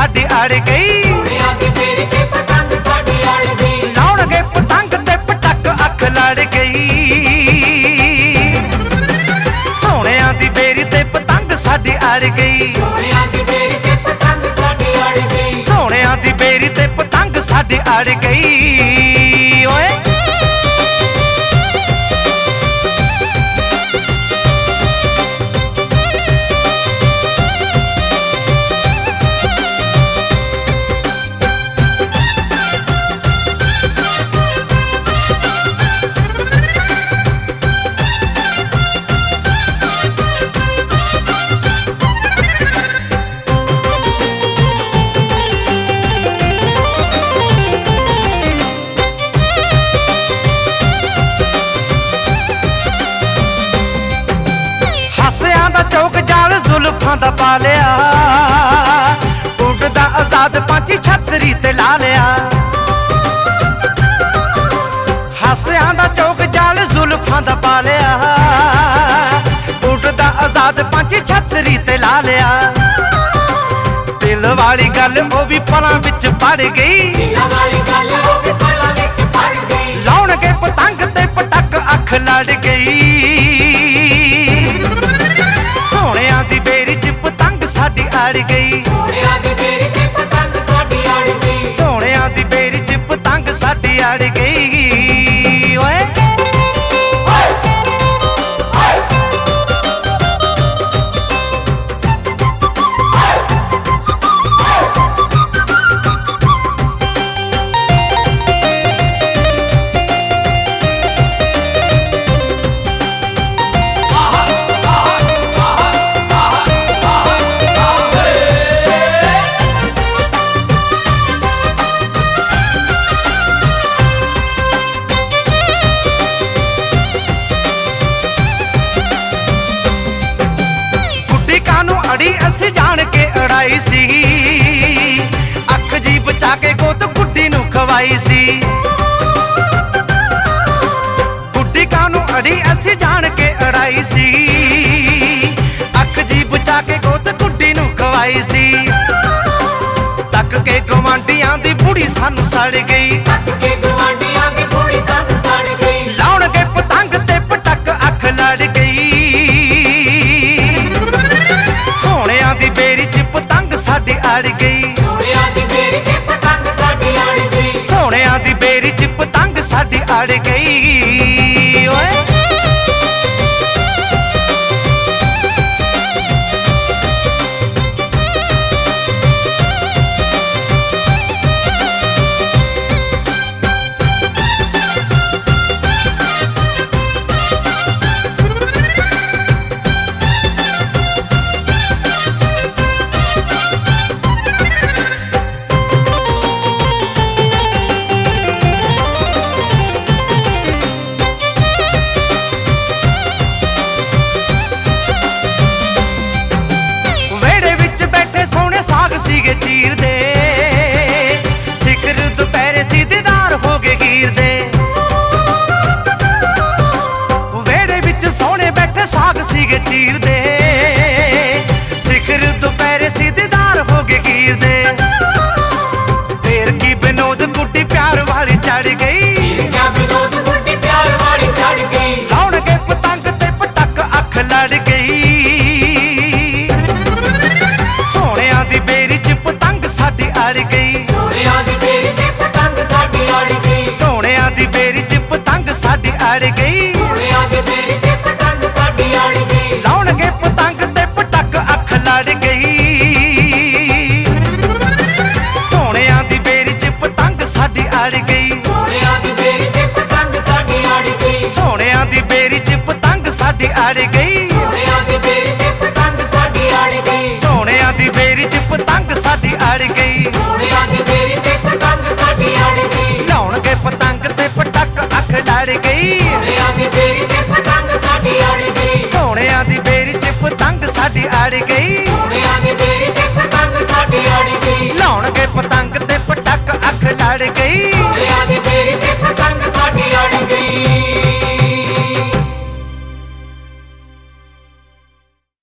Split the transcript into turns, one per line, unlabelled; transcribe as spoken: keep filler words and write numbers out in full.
साडी अड़ गई। लाउणगे पतंग ते पटक अख लड़ गई। सोहणिया दी बेरी ते पतंग साडी अड़ गई। सोहणिया दी बेरी ते पतंग साडी अड़ गई। ओए चौक जाल जुल्फां दा पा लिया। उड़दा आजाद पंछी छतरी ते ला लिया। हासियां दा चौक जाल जुल्फां दा पा लिया। उड़दा आजाद पंछी छतरी ते ला लिया। दिल वाली गल ओ भी पलां विच पड़ गई। लाउणगे पतंग ते पटक अख लड़ गई। सोहणिया दी बेरी च पतंग साडी अड़ गई। सोहणिया दी बेरी च पतंग साडी अड़ गई। ओए अड़ी असी जान के अड़ाई सी। अख जी बचा के गोत गुड्डी नू खवाई सी। गुड्डी कानू अड़ी असी जान के अड़ाई सी। अख जी बचा के गोत गुड्डी नू खवाई सी। तक के गवांडियां दी बुढ़ी सानू सड़ गई। लाउणगे पतंग ते पटक अख लड़ गई। सोहणिया दी बेरी च पतंग साडी अड़ गई। सोहणिया दी बेरी च पतंग साडी अड़ गई। ओए साग सीगे चीर दे। सिखर दोपहरे सी दीदार हो गए हीर दे। वेड़े विच सोहणे बैठे साग सीगे चीर दे। सिखर दोपहरे सी दीदार हो गए हीर दे। फिर की विनोद गुड्डी प्यार वाली चढ़ गई। लाउणगे पतंग ते पटक अख लड़ गई। सोहणिया दी बेरी च पतंग साडी अड़ गई। सोहणिया दी बेरी च पतंग साडी अड़ गई। लाउणगे पतंग ते पटक अख लड़ गई। सोहणिया दी बेरी च पतंग साडी अड़ गई। सोहणिया दी बेरी च पतंग साडी अड़ गई। सोहणिया दी बेरी च पतंग साडी अड़ गई। लाउणगे पतंग ते पटक अख लड़ गई। सोहणिया दी बेरी च पतंग साडी अड़ गई।